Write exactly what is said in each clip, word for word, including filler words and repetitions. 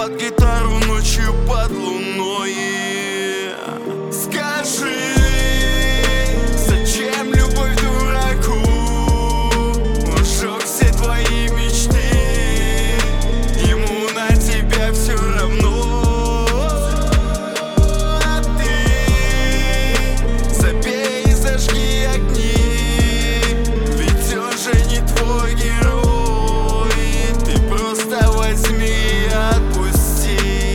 под гитару ночью под луной. Скажи, зачем любовь дураку? Он сжег все твои мечты, ему на тебя все равно. А ты забей и зажги огни, ведь он же не твой герой. Ты просто возьми и отпусти.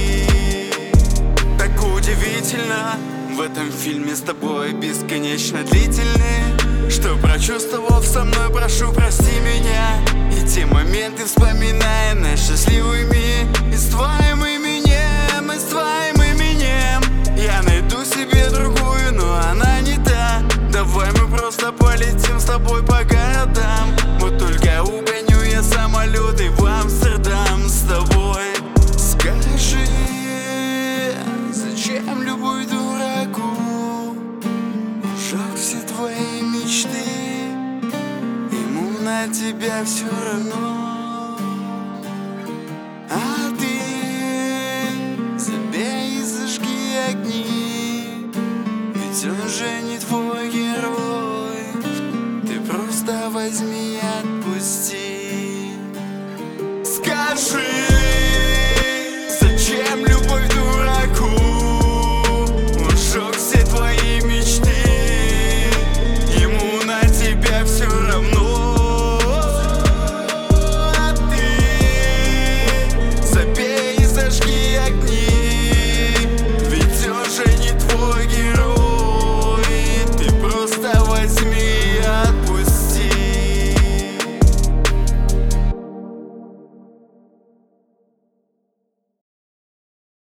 Так удивительно, в этом фильме с тобой бесконечно длительный, что, прочувствовав со мной, прошу, прости меня. И те моменты вспоминая нас счастливыми, и с твоим именем, и с твоим именем я найду себе другую, но она не та. Давай мы просто полетим с тобой по городам. Вот только угоню я самолет и в Амстердам с тобой. Скажи, зачем любовь дураку? Сжег все твои мечты, ему на тебя все равно. А ты забей и зажги огни, ведь он же не твой герой. Ты просто возьми